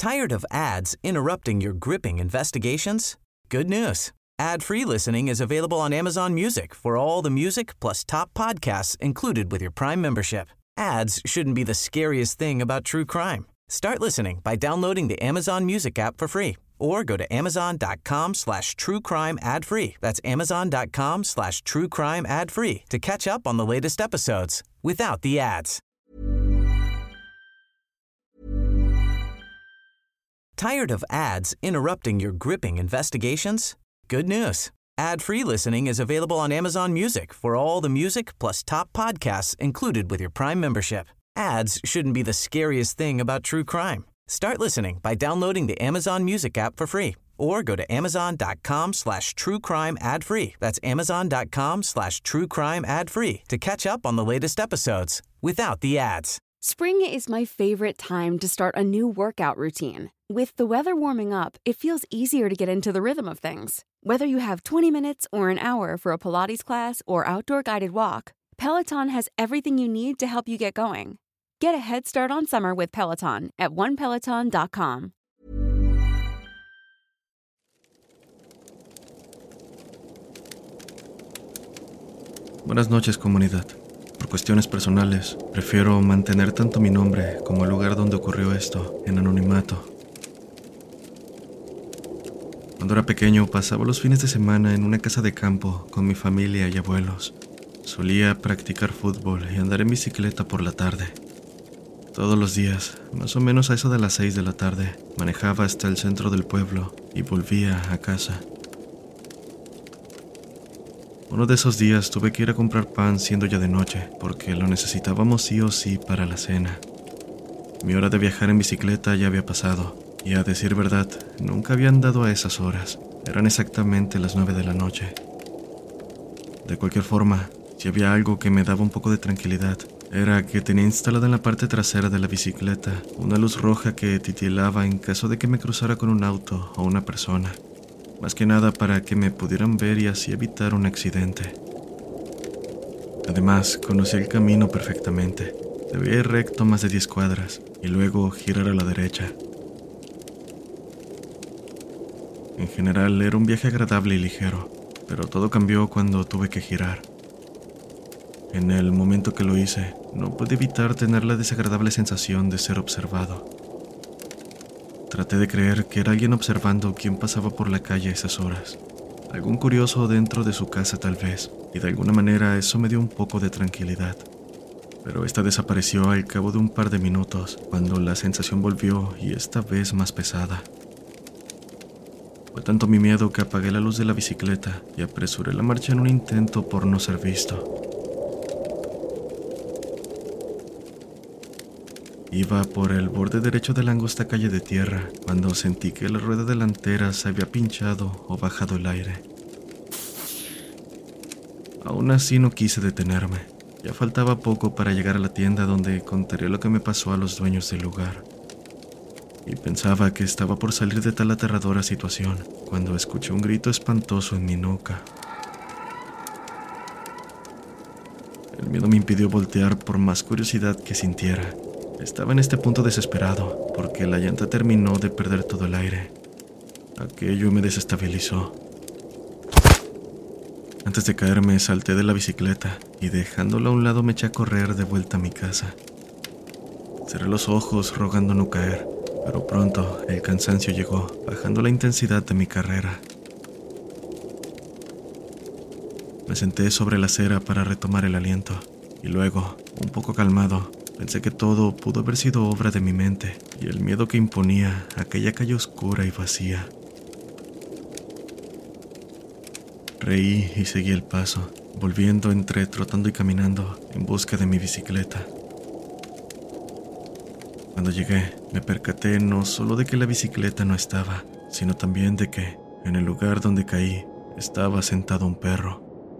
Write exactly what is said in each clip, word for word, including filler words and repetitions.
Tired of ads interrupting your gripping investigations? Good news. Ad-free listening is available on Amazon Music for all the music plus top podcasts included with your Prime membership. Ads shouldn't be the scariest thing about true crime. Start listening by downloading the Amazon Music app for free or go to amazon.com slash true crime ad free. That's amazon.com slash true crime ad free to catch up on the latest episodes without the ads. Tired of ads interrupting your gripping investigations? Good news. Ad-free listening is available on Amazon Music for all the music plus top podcasts included with your Prime membership. Ads shouldn't be the scariest thing about true crime. Start listening by downloading the Amazon Music app for free or go to amazon.com slash true crime ad free. That's amazon.com slash true crime ad free to catch up on the latest episodes without the ads. Spring is my favorite time to start a new workout routine. With the weather warming up, it feels easier to get into the rhythm of things. Whether you have twenty minutes or an hour for a Pilates class or outdoor guided walk, Peloton has everything you need to help you get going. Get a head start on summer with Peloton at one peloton dot com. Buenas noches, comunidad. Por cuestiones personales, prefiero mantener tanto mi nombre como el lugar donde ocurrió esto en anonimato. Cuando era pequeño, pasaba los fines de semana en una casa de campo con mi familia y abuelos. Solía practicar fútbol y andar en bicicleta por la tarde. Todos los días, más o menos a eso de las seis de la tarde, manejaba hasta el centro del pueblo y volvía a casa. Uno de esos días tuve que ir a comprar pan siendo ya de noche, porque lo necesitábamos sí o sí para la cena. Mi hora de viajar en bicicleta ya había pasado, y a decir verdad, nunca había andado a esas horas. Eran exactamente las nueve de la noche. De cualquier forma, si había algo que me daba un poco de tranquilidad, era que tenía instalada en la parte trasera de la bicicleta una luz roja que titilaba en caso de que me cruzara con un auto o una persona. Más que nada para que me pudieran ver y así evitar un accidente. Además, conocía el camino perfectamente. Debía ir recto más de diez cuadras y luego girar a la derecha. En general, era un viaje agradable y ligero, pero todo cambió cuando tuve que girar. En el momento que lo hice, no pude evitar tener la desagradable sensación de ser observado. Traté de creer que era alguien observando quién pasaba por la calle a esas horas. Algún curioso dentro de su casa tal vez, y de alguna manera eso me dio un poco de tranquilidad. Pero esta desapareció al cabo de un par de minutos, cuando la sensación volvió y esta vez más pesada. Fue tanto mi miedo que apagué la luz de la bicicleta y apresuré la marcha en un intento por no ser visto. Iba por el borde derecho de la angosta calle de tierra cuando sentí que la rueda delantera se había pinchado o bajado el aire. Aún así no quise detenerme. Ya faltaba poco para llegar a la tienda donde contaré lo que me pasó a los dueños del lugar. Y pensaba que estaba por salir de tal aterradora situación cuando escuché un grito espantoso en mi nuca. El miedo me impidió voltear por más curiosidad que sintiera. Estaba en este punto desesperado, porque la llanta terminó de perder todo el aire. Aquello me desestabilizó. Antes de caerme, salté de la bicicleta y dejándola a un lado me eché a correr de vuelta a mi casa. Cerré los ojos rogando no caer, pero pronto el cansancio llegó, bajando la intensidad de mi carrera. Me senté sobre la acera para retomar el aliento, y luego, un poco calmado, pensé que todo pudo haber sido obra de mi mente y el miedo que imponía aquella calle oscura y vacía. Reí y seguí el paso, volviendo entre trotando y caminando en busca de mi bicicleta. Cuando llegué, me percaté no solo de que la bicicleta no estaba, sino también de que, en el lugar donde caí, estaba sentado un perro.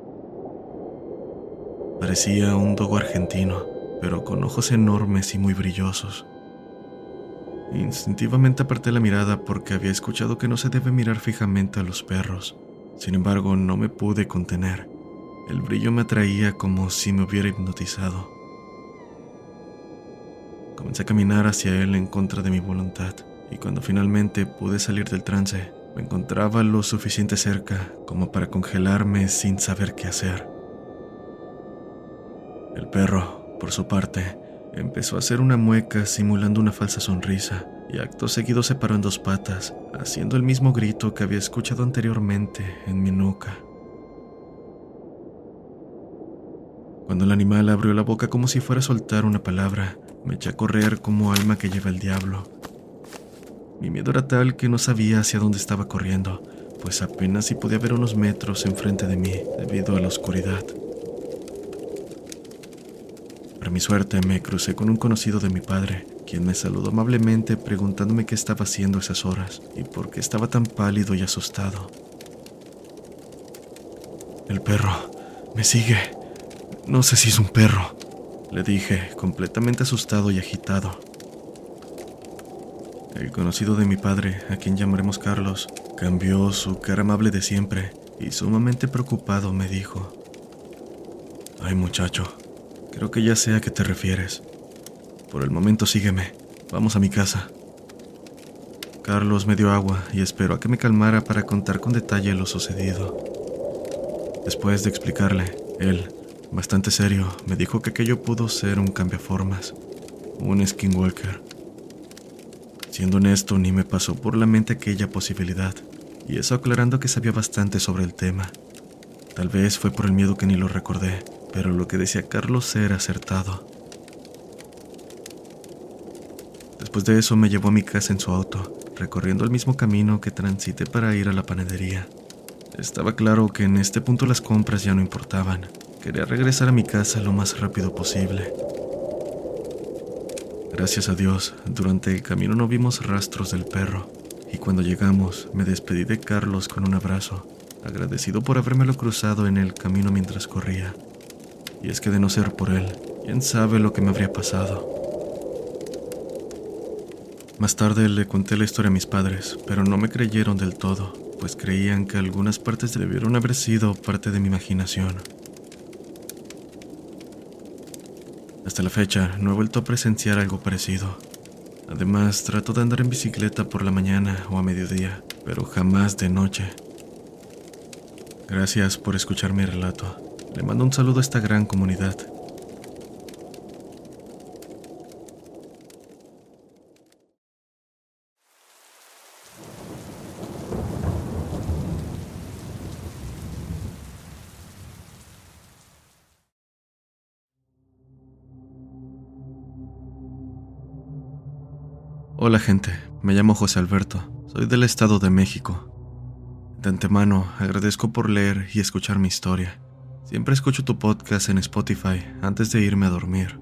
Parecía un dogo argentino, pero con ojos enormes y muy brillosos. Instintivamente aparté la mirada porque había escuchado que no se debe mirar fijamente a los perros. Sin embargo, no me pude contener. El brillo me atraía como si me hubiera hipnotizado. Comencé a caminar hacia él en contra de mi voluntad, y cuando finalmente pude salir del trance, me encontraba lo suficiente cerca como para congelarme sin saber qué hacer. El perro, por su parte, empezó a hacer una mueca simulando una falsa sonrisa y acto seguido se paró en dos patas, haciendo el mismo grito que había escuchado anteriormente en mi nuca. Cuando el animal abrió la boca como si fuera a soltar una palabra, me eché a correr como alma que lleva el diablo. Mi miedo era tal que no sabía hacia dónde estaba corriendo, pues apenas si podía ver unos metros enfrente de mí debido a la oscuridad. Para mi suerte me crucé con un conocido de mi padre, quien me saludó amablemente preguntándome qué estaba haciendo a esas horas y por qué estaba tan pálido y asustado. El perro me sigue. No sé si es un perro, le dije, completamente asustado y agitado. El conocido de mi padre, a quien llamaremos Carlos, cambió su cara amable de siempre y sumamente preocupado me dijo: «Ay, muchacho, creo que ya sé a qué te refieres. Por el momento sígueme, vamos a mi casa». Carlos me dio agua y esperó a que me calmara para contar con detalle lo sucedido. Después de explicarle, él, bastante serio, me dijo que aquello pudo ser un cambiaformas, un skinwalker. Siendo honesto, ni me pasó por la mente aquella posibilidad, y eso aclarando que sabía bastante sobre el tema. Tal vez fue por el miedo que ni lo recordé, pero lo que decía Carlos era acertado. Después de eso me llevó a mi casa en su auto, recorriendo el mismo camino que transité para ir a la panadería. Estaba claro que en este punto las compras ya no importaban. Quería regresar a mi casa lo más rápido posible. Gracias a Dios, durante el camino no vimos rastros del perro, y cuando llegamos me despedí de Carlos con un abrazo, agradecido por habérmelo cruzado en el camino mientras corría. Y es que de no ser por él, quién sabe lo que me habría pasado. Más tarde le conté la historia a mis padres, pero no me creyeron del todo, pues creían que algunas partes debieron haber sido parte de mi imaginación. Hasta la fecha no he vuelto a presenciar algo parecido. Además, trato de andar en bicicleta por la mañana o a mediodía, pero jamás de noche. Gracias por escuchar mi relato. Le mando un saludo a esta gran comunidad. Hola gente, me llamo José Alberto, soy del Estado de México. De antemano, agradezco por leer y escuchar mi historia. Siempre escucho tu podcast en Spotify antes de irme a dormir.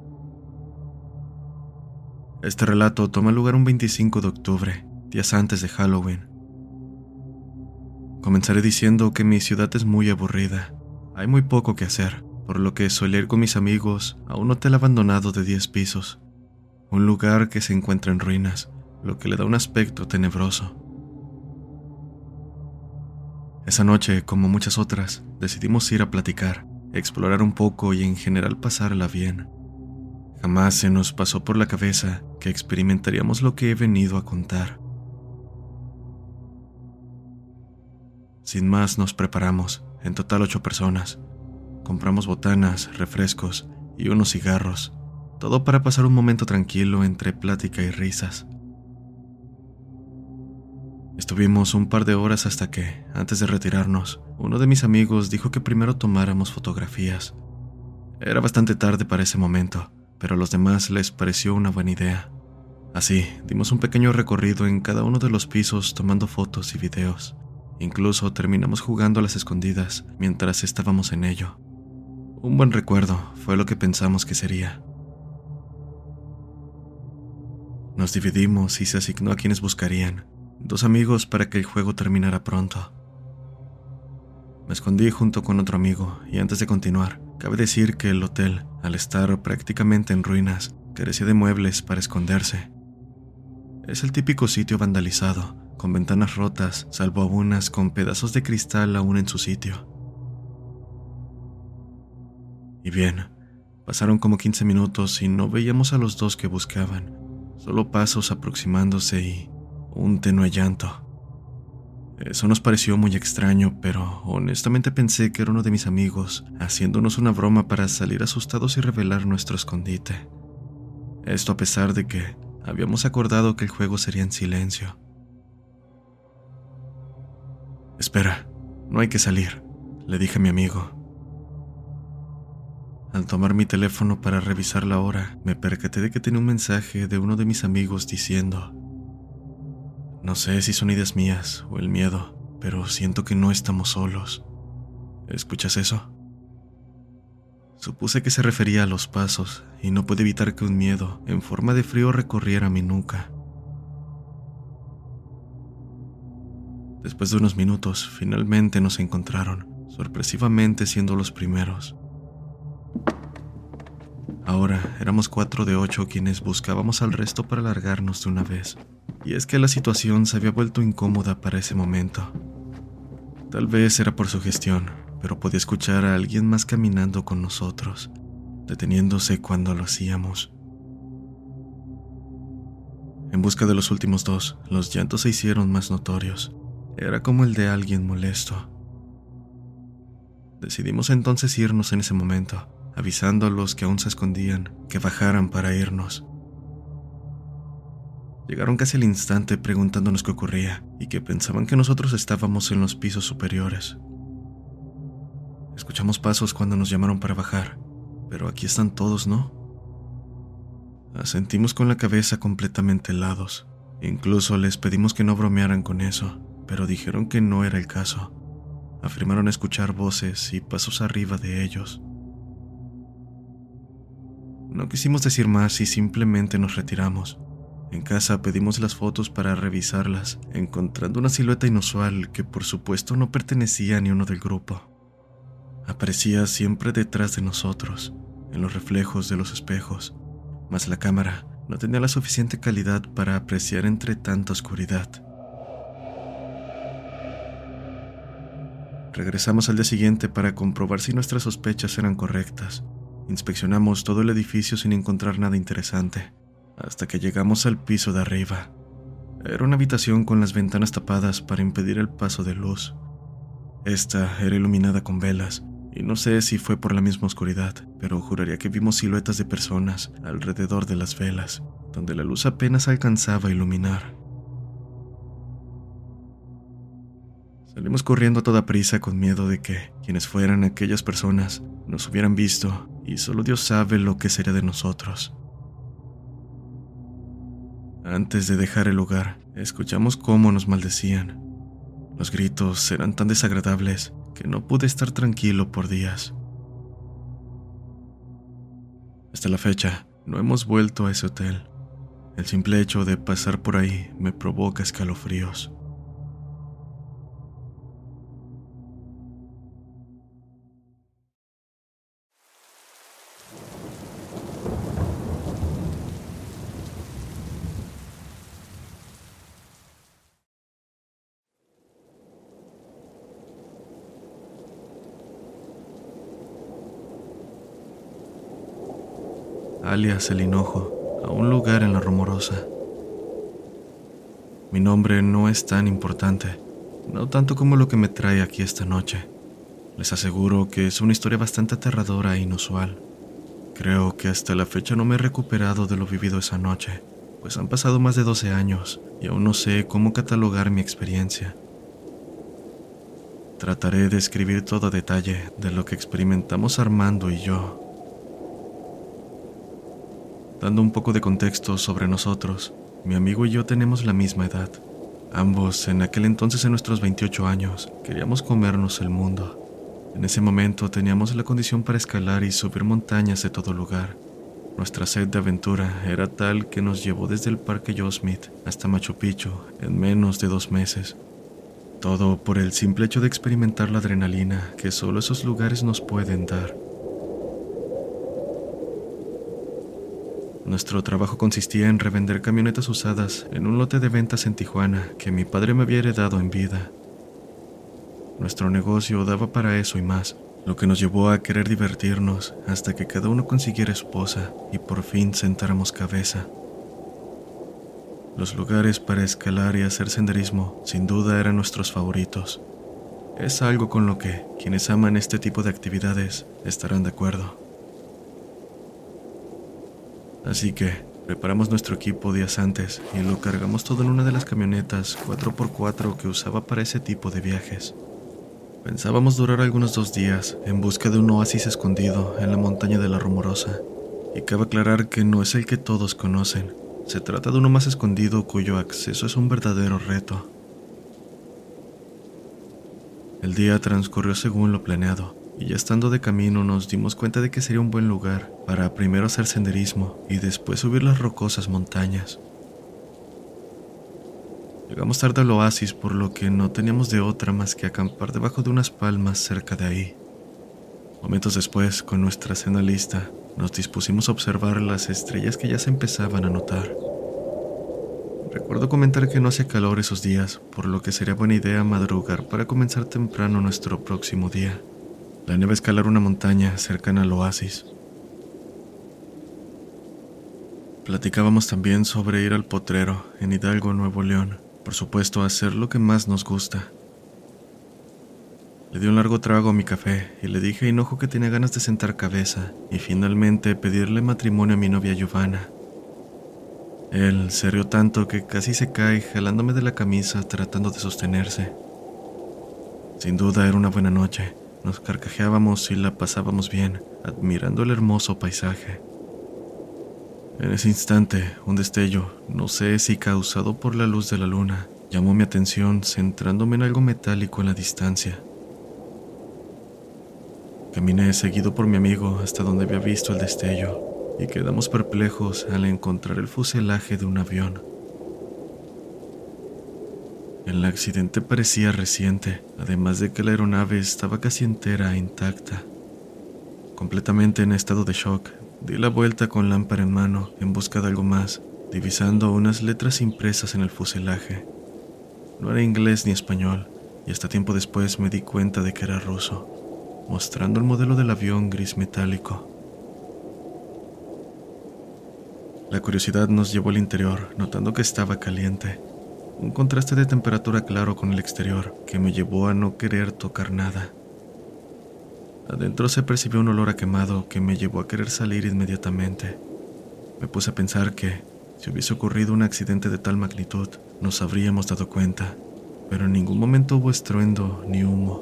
Este relato toma lugar un veinticinco de octubre, días antes de Halloween. Comenzaré diciendo que mi ciudad es muy aburrida. Hay muy poco que hacer, por lo que suelo ir con mis amigos a un hotel abandonado de diez pisos. Un lugar que se encuentra en ruinas, lo que le da un aspecto tenebroso. Esa noche, como muchas otras, decidimos ir a platicar, explorar un poco y en general pasarla bien. Jamás se nos pasó por la cabeza que experimentaríamos lo que he venido a contar. Sin más nos preparamos, en total ocho personas. Compramos botanas, refrescos y unos cigarros. Todo para pasar un momento tranquilo entre plática y risas. Estuvimos un par de horas hasta que, antes de retirarnos, uno de mis amigos dijo que primero tomáramos fotografías. Era bastante tarde para ese momento, pero a los demás les pareció una buena idea. Así, dimos un pequeño recorrido en cada uno de los pisos tomando fotos y videos. Incluso terminamos jugando a las escondidas mientras estábamos en ello. Un buen recuerdo fue lo que pensamos que sería. Nos dividimos y se asignó a quienes buscarían, dos amigos para que el juego terminara pronto. Me escondí junto con otro amigo y antes de continuar, cabe decir que el hotel, al estar prácticamente en ruinas, carecía de muebles para esconderse. Es el típico sitio vandalizado, con ventanas rotas, salvo algunas con pedazos de cristal aún en su sitio. Y bien, pasaron como quince minutos y no veíamos a los dos que buscaban. solo pasos aproximándose y un tenue llanto. Eso nos pareció muy extraño, pero honestamente pensé que era uno de mis amigos haciéndonos una broma para salir asustados y revelar nuestro escondite. Esto a pesar de que habíamos acordado que el juego sería en silencio. «Espera, no hay que salir», le dije a mi amigo. Al tomar mi teléfono para revisar la hora, me percaté de que tenía un mensaje de uno de mis amigos diciendo: «No sé si son ideas mías o el miedo, pero siento que no estamos solos. ¿Escuchas eso?». Supuse que se refería a los pasos y no pude evitar que un miedo en forma de frío recorriera mi nuca. Después de unos minutos, finalmente nos encontraron, sorpresivamente siendo los primeros. Ahora éramos cuatro de ocho quienes buscábamos al resto para largarnos de una vez, y es que la situación se había vuelto incómoda para ese momento. Tal vez era por su gestión, pero podía escuchar a alguien más caminando con nosotros, deteniéndose cuando lo hacíamos. En busca de los últimos dos, los llantos se hicieron más notorios. Era como el de alguien molesto. Decidimos entonces irnos en ese momento, avisando a los que aún se escondían que bajaran para irnos. Llegaron casi al instante preguntándonos qué ocurría y que pensaban que nosotros estábamos en los pisos superiores. Escuchamos pasos cuando nos llamaron para bajar, pero aquí están todos, ¿no? Asentimos con la cabeza completamente helados. Incluso les pedimos que no bromearan con eso, pero dijeron que no era el caso. Afirmaron escuchar voces y pasos arriba de ellos. No quisimos decir más y simplemente nos retiramos. En casa pedimos las fotos para revisarlas, encontrando una silueta inusual que por supuesto no pertenecía a ni uno del grupo. Aparecía siempre detrás de nosotros, en los reflejos de los espejos, mas la cámara no tenía la suficiente calidad para apreciar entre tanta oscuridad. Regresamos al día siguiente para comprobar si nuestras sospechas eran correctas. Inspeccionamos todo el edificio sin encontrar nada interesante, hasta que llegamos al piso de arriba. Era una habitación con las ventanas tapadas para impedir el paso de luz. Esta era iluminada con velas, y no sé si fue por la misma oscuridad, pero juraría que vimos siluetas de personas alrededor de las velas, donde la luz apenas alcanzaba a iluminar. Salimos corriendo a toda prisa con miedo de que quienes fueran aquellas personas nos hubieran visto y solo Dios sabe lo que sería de nosotros. Antes de dejar el lugar, escuchamos cómo nos maldecían. Los gritos eran tan desagradables que no pude estar tranquilo por días. Hasta la fecha, no hemos vuelto a ese hotel. El simple hecho de pasar por ahí me provoca escalofríos. Alias El Hinojo, a un lugar en La Rumorosa. Mi nombre no es tan importante, no tanto como lo que me trae aquí esta noche. Les aseguro que es una historia bastante aterradora e inusual. Creo que hasta la fecha no me he recuperado de lo vivido esa noche, pues han pasado más de doce años y aún no sé cómo catalogar mi experiencia. Trataré de escribir todo a detalle de lo que experimentamos Armando y yo. Dando un poco de contexto sobre nosotros, mi amigo y yo tenemos la misma edad. Ambos, en aquel entonces en nuestros veintiocho años, queríamos comernos el mundo. En ese momento teníamos la condición para escalar y subir montañas de todo lugar. Nuestra sed de aventura era tal que nos llevó desde el Parque Yosemite hasta Machu Picchu en menos de dos meses. Todo por el simple hecho de experimentar la adrenalina que solo esos lugares nos pueden dar. Nuestro trabajo consistía en revender camionetas usadas en un lote de ventas en Tijuana que mi padre me había heredado en vida. Nuestro negocio daba para eso y más, lo que nos llevó a querer divertirnos hasta que cada uno consiguiera esposa y por fin sentáramos cabeza. Los lugares para escalar y hacer senderismo sin duda eran nuestros favoritos. Es algo con lo que quienes aman este tipo de actividades estarán de acuerdo. Así que preparamos nuestro equipo días antes y lo cargamos todo en una de las camionetas cuatro por cuatro que usaba para ese tipo de viajes. Pensábamos durar algunos dos días en busca de un oasis escondido en la montaña de la Rumorosa, y cabe aclarar que no es el que todos conocen. Se trata de uno más escondido cuyo acceso es un verdadero reto. El día transcurrió según lo planeado, y ya estando de camino nos dimos cuenta de que sería un buen lugar para primero hacer senderismo y después subir las rocosas montañas. Llegamos tarde al oasis, por lo que no teníamos de otra más que acampar debajo de unas palmas cerca de ahí. Momentos después, con nuestra cena lista, nos dispusimos a observar las estrellas que ya se empezaban a notar. Recuerdo comentar que no hacía calor esos días, por lo que sería buena idea madrugar para comenzar temprano nuestro próximo día. Planeaba escalar una montaña cercana al oasis. Platicábamos también sobre ir al Potrero, en Hidalgo, Nuevo León. Por supuesto, hacer lo que más nos gusta. Le di un largo trago a mi café y le dije a Hinojo que tenía ganas de sentar cabeza y finalmente pedirle matrimonio a mi novia Giovanna. Él se rió tanto que casi se cae jalándome de la camisa tratando de sostenerse. Sin duda era una buena noche. Nos carcajeábamos y la pasábamos bien, admirando el hermoso paisaje. En ese instante, un destello, no sé si causado por la luz de la luna, llamó mi atención centrándome en algo metálico en la distancia. Caminé seguido por mi amigo hasta donde había visto el destello y quedamos perplejos al encontrar el fuselaje de un avión. El accidente parecía reciente, además de que la aeronave estaba casi entera e intacta. Completamente en estado de shock, di la vuelta con lámpara en mano en busca de algo más, divisando unas letras impresas en el fuselaje. No era inglés ni español, y hasta tiempo después me di cuenta de que era ruso, mostrando el modelo del avión gris metálico. La curiosidad nos llevó al interior, notando que estaba caliente. Un contraste de temperatura claro con el exterior que me llevó a no querer tocar nada. Adentro se percibió un olor a quemado que me llevó a querer salir inmediatamente. Me puse a pensar que, si hubiese ocurrido un accidente de tal magnitud, nos habríamos dado cuenta, pero en ningún momento hubo estruendo ni humo.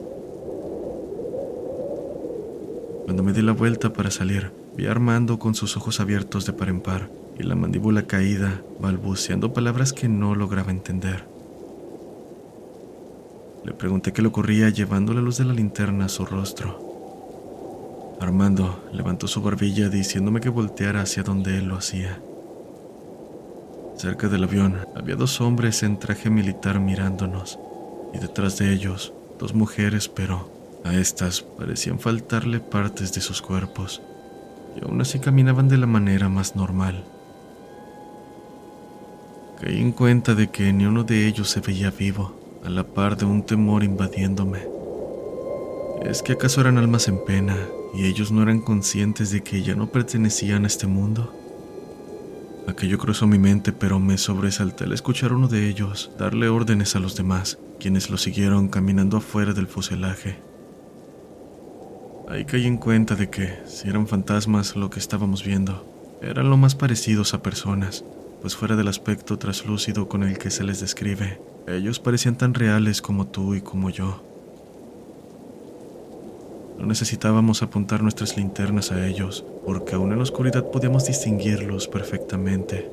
Cuando me di la vuelta para salir, vi a Armando con sus ojos abiertos de par en par y la mandíbula caída, balbuceando palabras que no lograba entender. Le pregunté qué le ocurría llevando la luz de la linterna a su rostro. Armando levantó su barbilla diciéndome que volteara hacia donde él lo hacía. Cerca del avión había dos hombres en traje militar mirándonos, y detrás de ellos dos mujeres, pero a estas parecían faltarle partes de sus cuerpos, y aún así caminaban de la manera más normal. Caí en cuenta de que ni uno de ellos se veía vivo, a la par de un temor invadiéndome. ¿Es que acaso eran almas en pena y ellos no eran conscientes de que ya no pertenecían a este mundo? Aquello cruzó mi mente, pero me sobresalté al escuchar a uno de ellos darle órdenes a los demás, quienes lo siguieron caminando afuera del fuselaje. Ahí caí en cuenta de que, si eran fantasmas lo que estábamos viendo, eran lo más parecidos a personas, pues fuera del aspecto traslúcido con el que se les describe, ellos parecían tan reales como tú y como yo. No necesitábamos apuntar nuestras linternas a ellos, porque aún en la oscuridad podíamos distinguirlos perfectamente.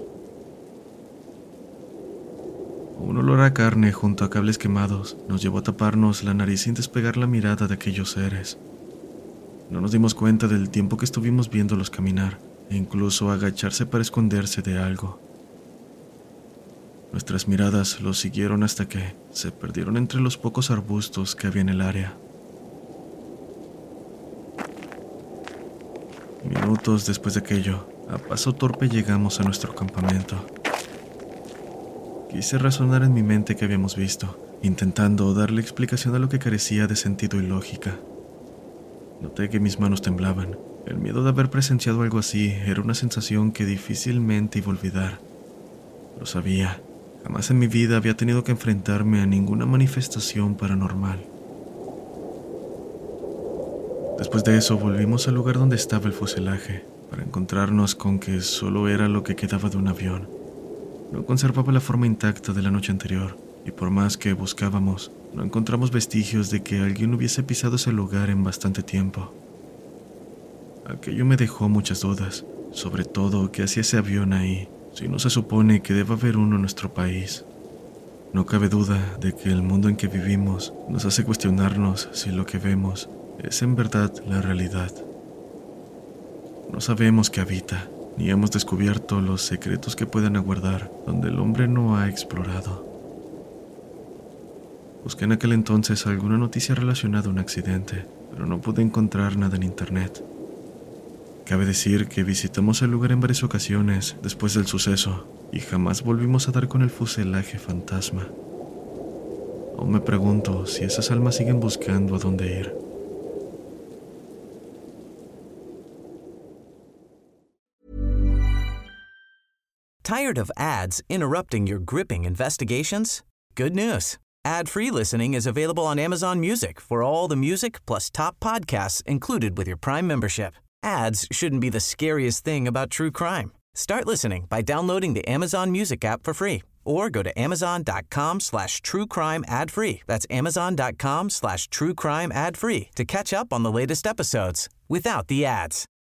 Un olor a carne junto a cables quemados nos llevó a taparnos la nariz sin despegar la mirada de aquellos seres. No nos dimos cuenta del tiempo que estuvimos viéndolos caminar, e incluso agacharse para esconderse de algo. Nuestras miradas los siguieron hasta que se perdieron entre los pocos arbustos que había en el área. Minutos después de aquello, a paso torpe llegamos a nuestro campamento. Quise razonar en mi mente qué habíamos visto, intentando darle explicación a lo que carecía de sentido y lógica. Noté que mis manos temblaban. El miedo de haber presenciado algo así era una sensación que difícilmente iba a olvidar. Lo sabía. Jamás en mi vida había tenido que enfrentarme a ninguna manifestación paranormal. Después de eso volvimos al lugar donde estaba el fuselaje, para encontrarnos con que solo era lo que quedaba de un avión. No conservaba la forma intacta de la noche anterior, y por más que buscábamos, no encontramos vestigios de que alguien hubiese pisado ese lugar en bastante tiempo. Aquello me dejó muchas dudas, sobre todo qué hacía ese avión ahí, si no se supone que debe haber uno en nuestro país. No cabe duda de que el mundo en que vivimos nos hace cuestionarnos si lo que vemos es en verdad la realidad. No sabemos qué habita, ni hemos descubierto los secretos que pueden aguardar donde el hombre no ha explorado. Busqué en aquel entonces alguna noticia relacionada a un accidente, pero no pude encontrar nada en internet. Cabe decir que visitamos el lugar en varias ocasiones después del suceso y jamás volvimos a dar con el fuselaje fantasma. Aún me pregunto si esas almas siguen buscando a dónde ir. Tired of ads interrupting your gripping investigations? Good news. Ad-free listening is available on Amazon Music for all the music plus top podcasts included with your Prime membership. Ads shouldn't be the scariest thing about true crime. Start listening by downloading the Amazon Music app for free or go to amazon.com slash true crime ad free. That's amazon.com slash true crime ad free to catch up on the latest episodes without the ads.